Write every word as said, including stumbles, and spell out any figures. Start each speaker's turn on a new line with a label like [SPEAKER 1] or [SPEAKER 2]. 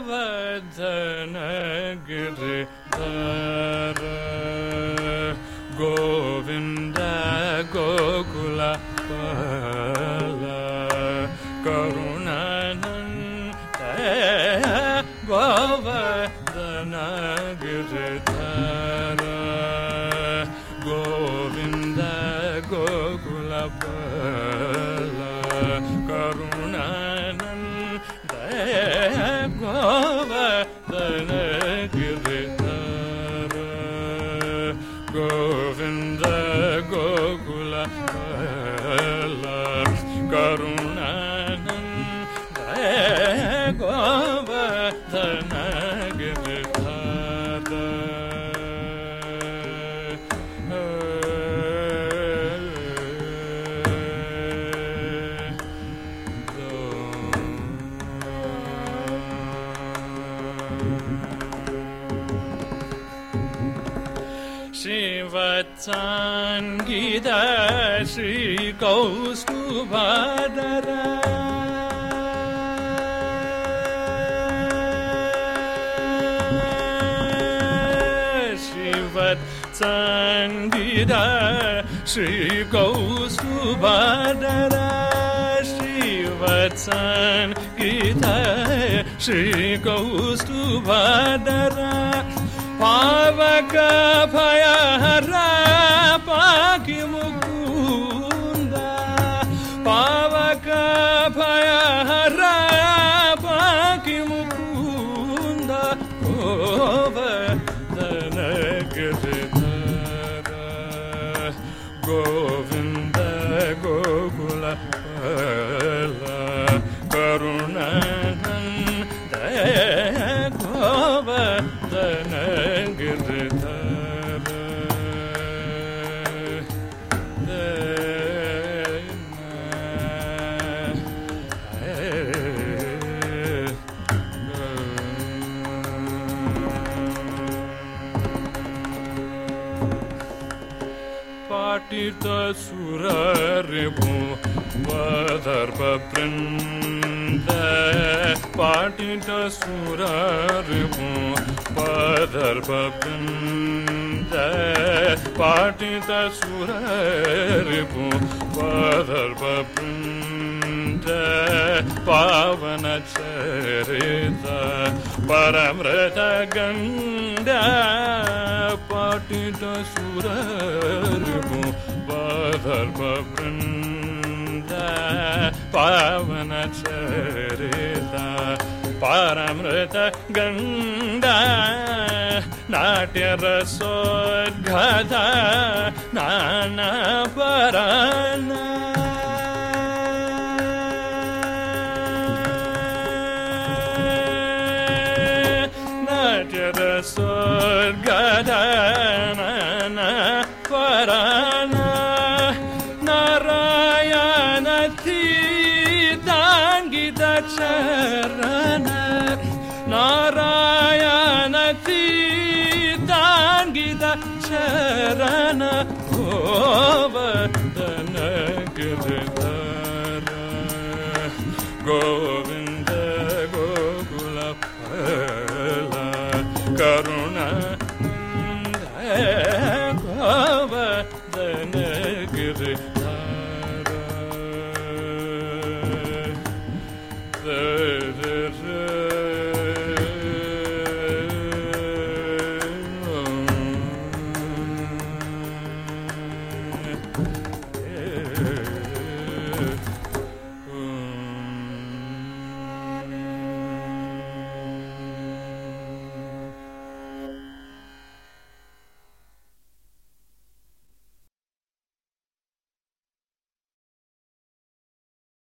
[SPEAKER 1] Govardhan Giridhar Govinda Gokula Pala Karunananda Govardhan Giridhar Govinda Gokula Pala Karunananda Govardhan Giridhar Govinda Gokula Pala Karunananda Govardhan Giridhar Shivatsangida Shri Kaustubhadara Shivatsangida Shri Kaustubhadara Shivatsangida Shri Kaustubhadara Pavaka Bhayahara Paki Mukunda Pavaka Bhayahara Paki Mukunda Govardhan Giridhar Govinda Gokula Pala Karunananda Govardhan Giridhar Patita Suraripu Vadharpa Prinda Patita Suraripu Vadharpa Prinda Patita Suraripu Vadharpa Prinda Pavana Charita Paramrita Ganda Patita Suraripu Vadharpa Prinda Pavana Charita Paramrita Ganda Natya Rasodgata Nana Parana Natya Rasodgata Nana Parana Narayana Tirthangita Charana Narayana Tirthangita Charana Govardhan Giridhar Govinda Gokula Pala Karunananda